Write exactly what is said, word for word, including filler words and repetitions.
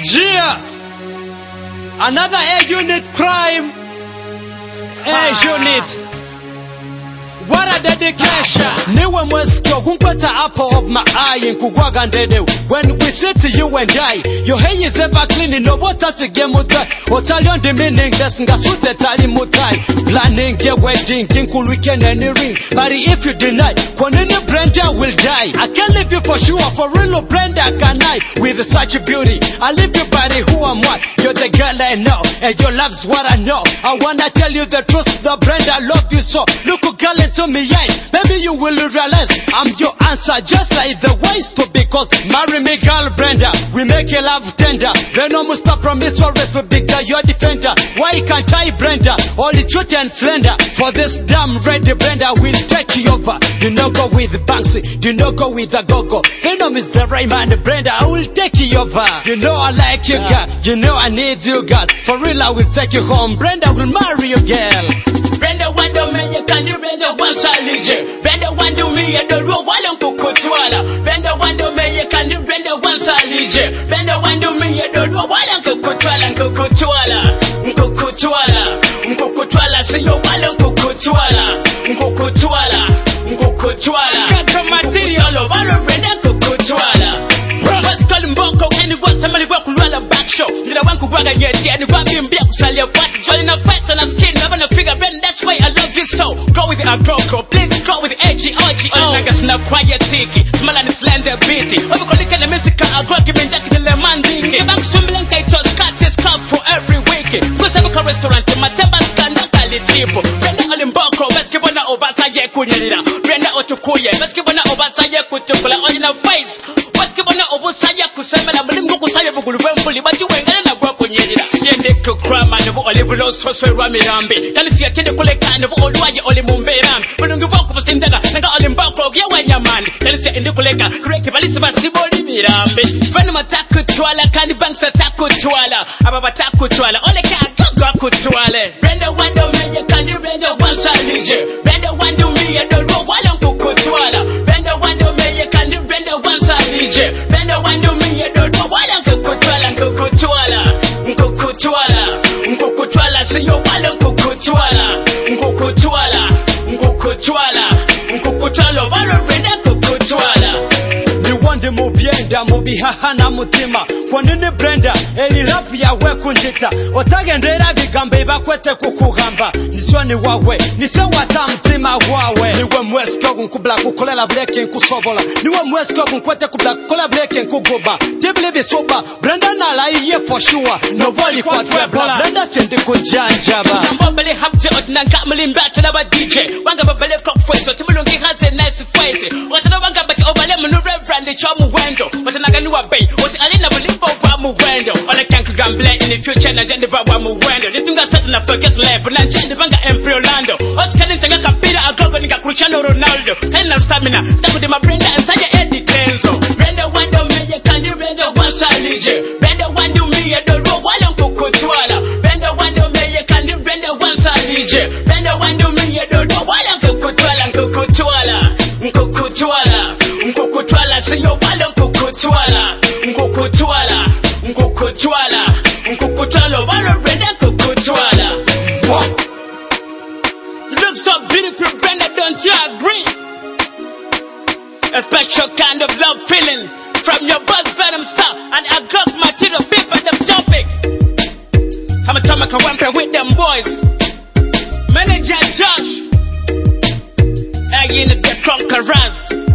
Gia, another A unit crime. A unit. What a dedication. Niwe mwesko kumpata apple of my eye nkugwaga ndede. When we sit to you and I, your hair is ever clean. No water to get mutai. Otalion the meaning that's nga sute tali mutai. Planning get wedding, kinkul weekend and a ring. But if you deny, Kwanini Brenda will die. I can't leave you for sure, for real Brenda can I. With such a beauty, I leave you body who am I. You're the girl I know, and your love's what I know. I wanna tell you the truth, the Brenda love you so. Look a girl into me eye, maybe you will realize I'm your answer, just like the ways to. Because marry me girl Brenda, we make a love tender. When no must stop promise for rest to big girl your defender. Why can't I Brenda, all the truth and slender. For this damn ready Brenda will take you over. Do not go with Banksy, do not go with the go-go. Venom is the right man, Brenda, I will take you over. You know I like you girl, you know I need you girl. For real I will take you home, Brenda will marry you girl. Brenda wando me you can Brenda once I leave. Brenda wando me you don't know why don't go to Brenda wando me you can Brenda once I leave. Brenda wando me you don't know why don't go to Ala go to Ala go to Ala go to Ala say you why don't go to Ala go to Ala go to Ala get material of all Brenda go to Ala. What's calling Boko and it was somebody work on a back show. You know, one could work and yet, and one being black, sell your fat, joining a fight on a skin, never a figure, and that's why I love you so. Go with the Agoko, please go with the edgy, edgy, oh, I guess not quiet, tiki, small and slender, beating. Over calling the music, I'll go give me that to the man, the back swimming, Kaitos, cut this cup for every weekend. Go have a restaurant, my table stand up, I'll cheap. Brenda Olimboko, let's give on over Saye Kunira, Brenda Otukuya, let's give on over Saye Kutukula, on your face. What's give on over Saya Kusama, Mulimbo Saya Bugulumfuli, but you ain't gonna go on Yedida. Yende to cram and of Olibulo, so Ramirambi. Can you see a kid kind of old Waya Olimumberam? When you walk up a Stindaga, and got Olimboko, Yawaya man. Can you see in the Collega, correct Balisa Siboli Mirambi? Venom attack to Ala, Candy Banks attack to Ala, Abatak to Ala, Ole Gaku to Ala. Brenda Wando me, you can't Brenda once I leave. Brenda Wando me, you don't know why don't go to Ala. Brenda Wando me, you can't Brenda once I leave. Brenda Wando me, you don't know why don't go to Ala, go to Ala, go to Ala, go to Ala, say you want to go to Ala, go to Ala, go to Ala, go to Ala, Walo Brenda go to Ala. Wande mubienda mubihahana mutima Kwanini Brenda eli rap ya we kunjita Otagendera bigambe bakwete kukugamba Niswani wawe nise wata mtima wawe Niwe mwesko kunkubla kukolela bleke nkusobola Niwe mwesko kunkwete kubla kukolela bleke nkugoba Tibili bisoba Brenda nala iye for sure Nobody kwa twebla Brenda sindi kujanjaba Mbabali hapje otinanga mlimbata na ba D J Wanga babale cock face Timulungi has a nice fight Watana wanga baki obale mnu reverend Chomu wendo, but I got new bay. What I didn't believe about my window. All I can't gamble in the future, and I didn't buy my window. The thing I set in a focus lab, and I didn't bang Emperor Orlando. What's calling Sanga Capita, I go and Cristiano Ronaldo. And stamina, that would be my Brenda and Saya Eddie Kenzo. Brenda Wando me, you can't do Brenda once I leave. Brenda Wando me, you don't know why don't go to Ala. Brenda Wando me, you can't do Brenda once I leave. Brenda Wando me, you don't know why don't go to Ala, go to Ala, go to Ala. Nkukutwala siyo wale nkukutwala Nkukutwala Nkukutwala Nkukutwala wale Brenda nkukutwala. You look so beautiful Brenda, don't you agree? A special kind of love feeling from your buzz Venom star and I got material people them topic. I'm a Tomaka Wampe with them boys. Manager Josh Again at the conquerors.